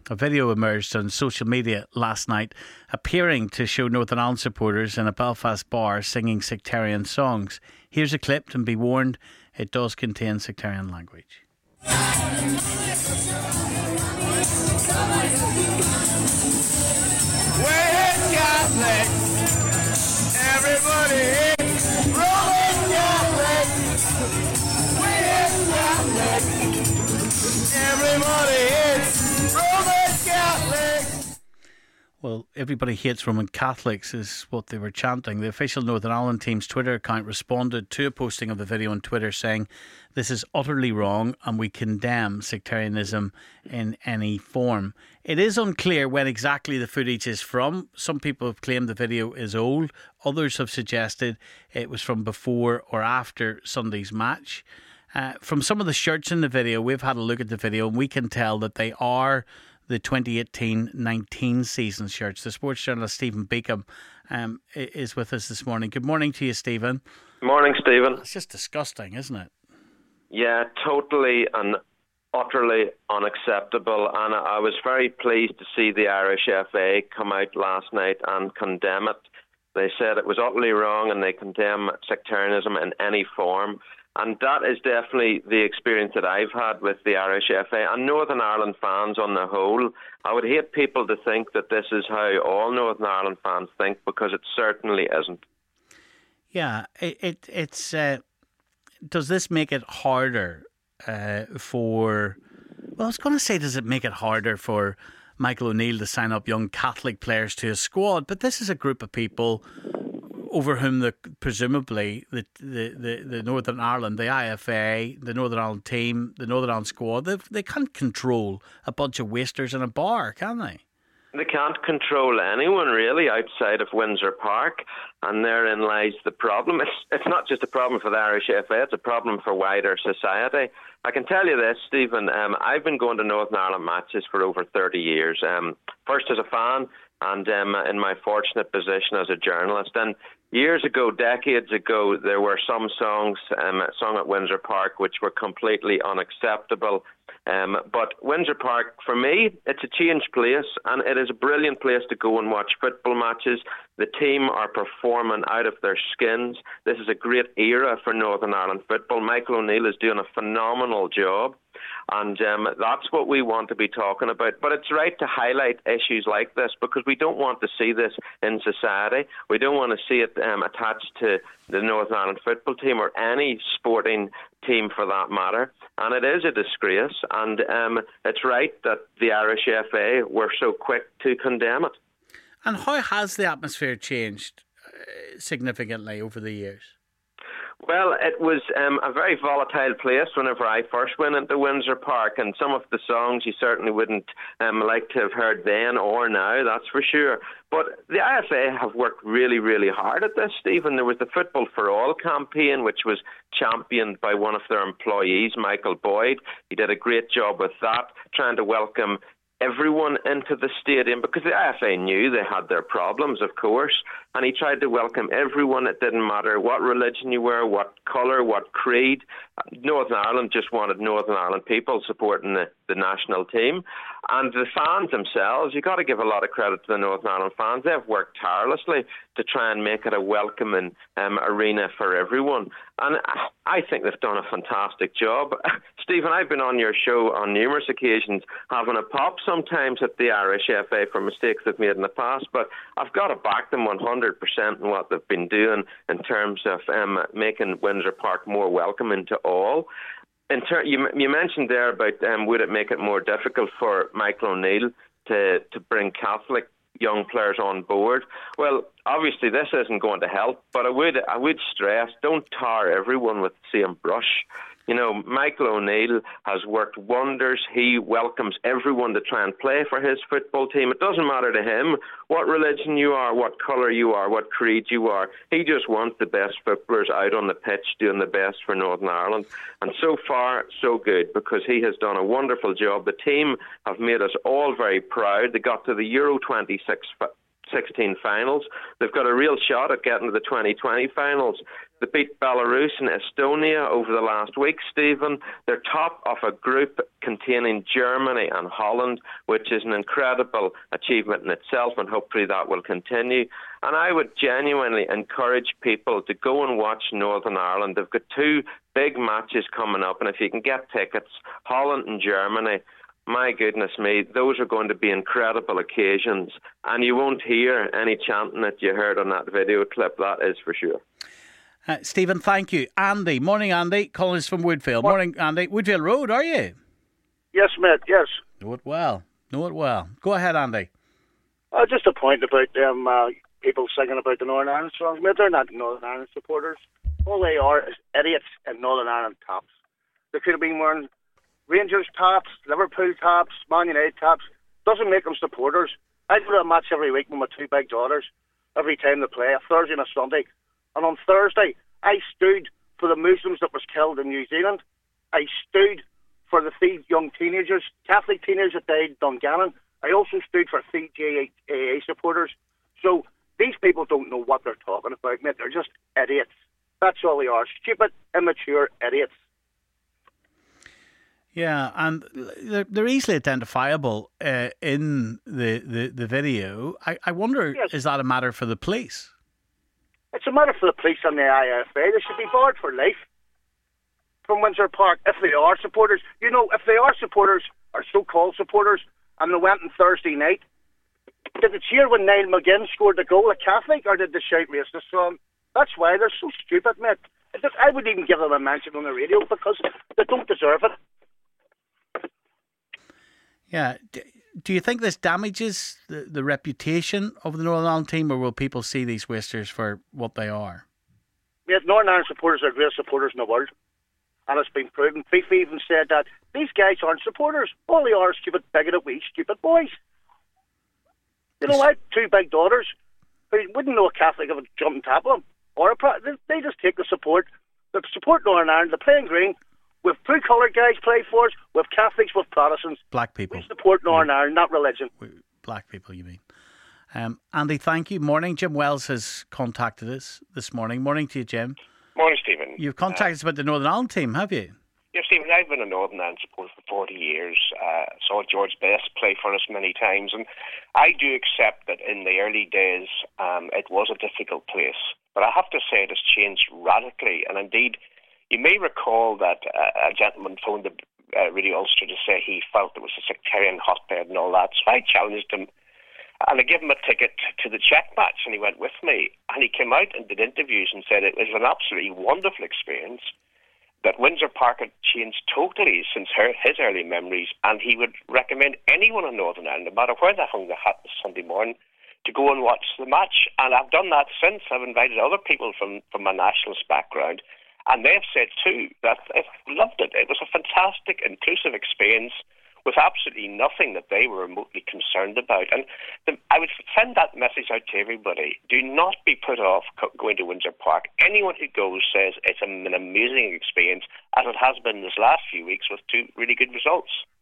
A video emerged on social media last night appearing to show Northern Ireland supporters in a Belfast bar singing sectarian songs. Here's a clip, and be warned, it does contain sectarian language. We're Catholic. Everybody is Roman Catholic. We're Catholic. Everybody is Roman Catholic. Well, everybody hates Roman Catholics is what they were chanting. The official Northern Ireland team's Twitter account responded to a posting of the video on Twitter saying, "This is utterly wrong and we condemn sectarianism in any form." It is unclear when exactly the footage is from. Some people have claimed the video is old. Others have suggested it was from before or after Sunday's match. From some of the shirts in the video, we've had a look at the video and we can tell that they are the 2018-19 season shirts. The sports journalist Stephen Beacom is with us this morning. Good morning to you, Stephen. Morning, Stephen. It's just disgusting, isn't it? Yeah, totally and utterly unacceptable. And I was very pleased to see the Irish FA come out last night and condemn it. They said it was utterly wrong and they condemn sectarianism in any form. And that is definitely the experience that I've had with the Irish FA and Northern Ireland fans on the whole. I would hate people to think that this is how all Northern Ireland fans think, because it certainly isn't. Yeah, it's. Does this make it harder for... Well, I was going to say, does it make it harder for Michael O'Neill to sign up young Catholic players to his squad? But this is a group of people over whom presumably the Northern Ireland, the IFA, the Northern Ireland team, the Northern Ireland squad, they can't control a bunch of wasters in a bar, can they? They can't control anyone really outside of Windsor Park, and therein lies the problem. It's not just a problem for the Irish FA, it's a problem for wider society. I can tell you this, Stephen, I've been going to Northern Ireland matches for over 30 years, first as a fan and in my fortunate position as a journalist. And years ago, decades ago, there were some songs sung at Windsor Park which were completely unacceptable. But Windsor Park, for me, it's a changed place, and it is a brilliant place to go and watch football matches. The team are performing out of their skins. This is a great era for Northern Ireland football. Michael O'Neill is doing a phenomenal job, and that's what we want to be talking about. But it's right to highlight issues like this, because we don't want to see this in society. We don't want to see it attached to the Northern Ireland football team or any sporting team for that matter. And it is a disgrace, and it's right that the Irish FA were so quick to condemn it. And how has the atmosphere changed significantly over the years? Well, it was a very volatile place whenever I first went into Windsor Park, and some of the songs you certainly wouldn't like to have heard then or now, that's for sure. But the IFA have worked really, really hard at this, Stephen. There was the Football for All campaign, which was championed by one of their employees, Michael Boyd. He did a great job with that, trying to welcome everyone into the stadium, because the IFA knew they had their problems, of course, and he tried to welcome everyone. It didn't matter what religion you were, what colour, what creed. Northern Ireland just wanted Northern Ireland people supporting the national team. And the fans themselves, you've got to give a lot of credit to the Northern Ireland fans. They've worked tirelessly to try and make it a welcoming arena for everyone. And I think they've done a fantastic job. Stephen, I've been on your show on numerous occasions having a pop sometimes at the Irish FA for mistakes they've made in the past, but I've got to back them 100% in what they've been doing in terms of making Windsor Park more welcoming to all. You mentioned there about would it make it more difficult for Michael O'Neill to bring Catholic young players on board? Well, obviously this isn't going to help, but I would stress, don't tar everyone with the same brush. You know, Michael O'Neill has worked wonders. He welcomes everyone to try and play for his football team. It doesn't matter to him what religion you are, what colour you are, what creed you are. He just wants the best footballers out on the pitch doing the best for Northern Ireland. And so far, so good, because he has done a wonderful job. The team have made us all very proud. They got to the Euro 26 16 finals. They've got a real shot at getting to the 2020 finals. They beat Belarus and Estonia over the last week, Stephen. They're top of a group containing Germany and Holland, which is an incredible achievement in itself, and hopefully that will continue. And I would genuinely encourage people to go and watch Northern Ireland. They've got two big matches coming up, and if you can get tickets, Holland and Germany, my goodness me, those are going to be incredible occasions, and you won't hear any chanting that you heard on that video clip, that is for sure. Stephen, thank you. Andy, morning Andy, calling us from Woodville. Morning Andy, Woodville Road, are you? Yes, mate, yes. Know it well. Go ahead, Andy. Just a point about them people singing about the Northern Ireland songs. Mate, they're not Northern Ireland supporters. All they are is idiots in Northern Ireland tops. They could have been wearing Rangers tops, Liverpool tops, Man United tops. Doesn't make them supporters. I go to a match every week with my two big daughters, every time they play, a Thursday and a Sunday. And on Thursday, I stood for the Muslims that was killed in New Zealand. I stood for the young teenagers, Catholic teenagers that died in Dungannon. I also stood for CJAA supporters. So these people don't know what they're talking about, mate. They're just idiots. That's all they are. Stupid, immature idiots. Yeah, and they're easily identifiable in the video. I wonder, yes. Is that a matter for the police? It's a matter for the police and the IFA. They should be barred for life from Windsor Park if they are supporters. You know, if they are supporters, or so-called supporters, and they went on Thursday night, did they cheer when Niall McGinn scored the goal at Catholic, or did they shout racist song? That's why they're so stupid, mate. I wouldn't even give them a mention on the radio because they don't deserve it. Yeah. Do you think this damages the reputation of the Northern Ireland team, or will people see these Wasters for what they are? Mate, Northern Ireland supporters are great supporters in the world. And it's been proven. FIFA even said that these guys aren't supporters. All they are stupid, bigoted, wee, stupid boys. You know, I have two big daughters who wouldn't know a Catholic if it jumped and tap them. They just take the support. They support Northern Ireland. They play in green. With two-coloured guys play for us, with Catholics, with Protestants. Black people. We support Northern Ireland, not religion. Black people, you mean. Andy, thank you. Morning. Jim Wells has contacted us this morning. Morning to you, Jim. Morning, Stephen. You've contacted us about the Northern Ireland team, have you? Yes, Stephen. I've been a Northern Ireland supporter for 40 years. Saw George Best play for us many times. And I do accept that in the early days, it was a difficult place. But I have to say it has changed radically. And indeed, you may recall that a gentleman phoned Radio Ulster to say he felt it was a sectarian hotbed and all that. So I challenged him, and I gave him a ticket to the Czech match, and he went with me. And he came out and did interviews and said it was an absolutely wonderful experience, that Windsor Park had changed totally since his early memories, and he would recommend anyone in Northern Ireland, no matter where they hung the hat this Sunday morning, to go and watch the match. And I've done that since. I've invited other people from my nationalist background, and they've said too that they loved it. It was a fantastic, inclusive experience with absolutely nothing that they were remotely concerned about. And I would send that message out to everybody. Do not be put off going to Windsor Park. Anyone who goes says it's an amazing experience, as it has been this last few weeks with two really good results.